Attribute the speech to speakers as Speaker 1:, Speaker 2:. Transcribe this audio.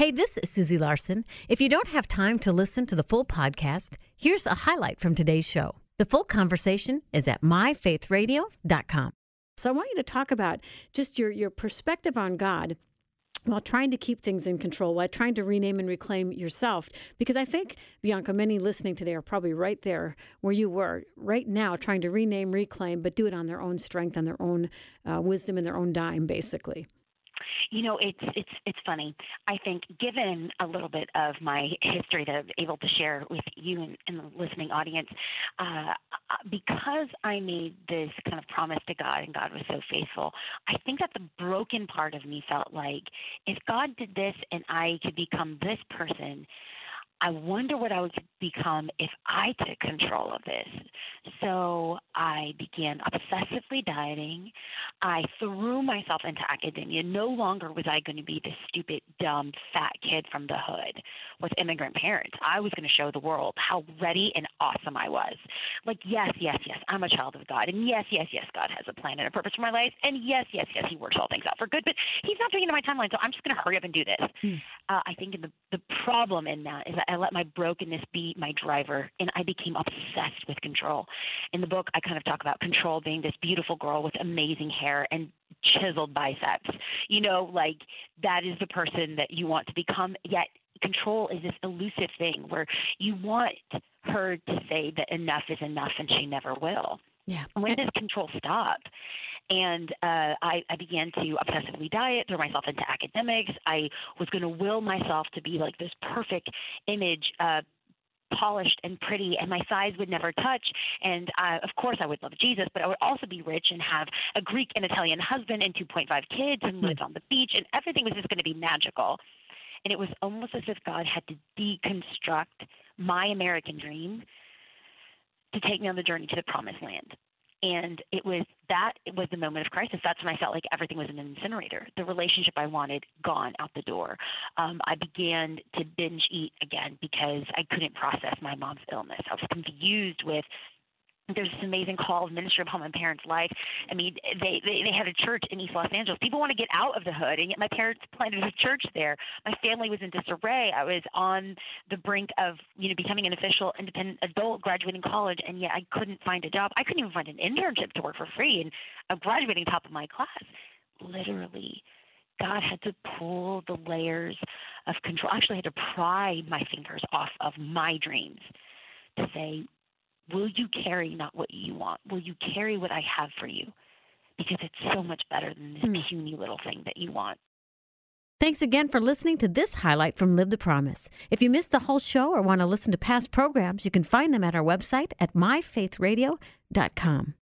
Speaker 1: Hey, this is Susie Larson. If you don't have time to listen to the full podcast, here's a highlight from today's show. The full conversation is at myfaithradio.com. So I want you to talk about just your perspective on God while trying to keep things in control, while trying to rename and reclaim yourself. Because I think, Bianca, many listening today are probably right there where you were right now, trying to rename, reclaim, but do it on their own strength, on their own wisdom, and their own dime, basically.
Speaker 2: You know, it's funny. I think given a little bit of my history that I'm able to share with you and the listening audience, because I made this kind of promise to God and God was so faithful, I think that the broken part of me felt like if God did this and I could become this person, I wonder what I would become if I took control of this. So I began obsessively dieting. I threw myself into academia. No longer was I going to be this stupid, dumb, fat kid from the hood with immigrant parents. I was going to show the world how ready and awesome I was. Like, yes, I'm a child of God. And yes, God has a plan and a purpose for my life. And yes, He works all things out for good. But He's not doing it in my timeline, so I'm just going to hurry up and do this. I think the problem in that is that I let my brokenness be my driver, and I became obsessed with control. In the book, I kind of talk about control being this beautiful girl with amazing hair and chiseled biceps. You know, like that is the person that you want to become, yet control is this elusive thing where you want her to say that enough is enough, and she never will.
Speaker 1: Yeah.
Speaker 2: When does control stop? And I began to obsessively diet, throw myself into academics. I was going to will myself to be like this perfect image, polished and pretty, and my thighs would never touch. And of course, I would love Jesus, but I would also be rich and have a Greek and Italian husband and 2.5 kids and live on the beach, and everything was just going to be magical. And it was almost as if God had to deconstruct my American dream to take me on the journey to the promised land. And it was the moment of crisis. That's when I felt like everything was in an incinerator. The relationship I wanted, gone out the door. I began to binge eat again because I couldn't process my mom's illness. I was confused with, there's this amazing call of Ministry of Home and Parents Life. I mean, they had a church in East Los Angeles. People want to get out of the hood, and yet my parents planted a church there. My family was in disarray. I was on the brink of, becoming an official independent adult, graduating college, and yet I couldn't find a job. I couldn't even find an internship to work for free, and I'm graduating top of my class. Literally, God had to pull the layers of control. I actually had to pry my fingers off of my dreams to say, will you carry not what you want? Will you carry what I have for you? Because it's so much better than this puny little thing that you want.
Speaker 1: Thanks again for listening to this highlight from Live the Promise. If you missed the whole show or want to listen to past programs, you can find them at our website at myfaithradio.com.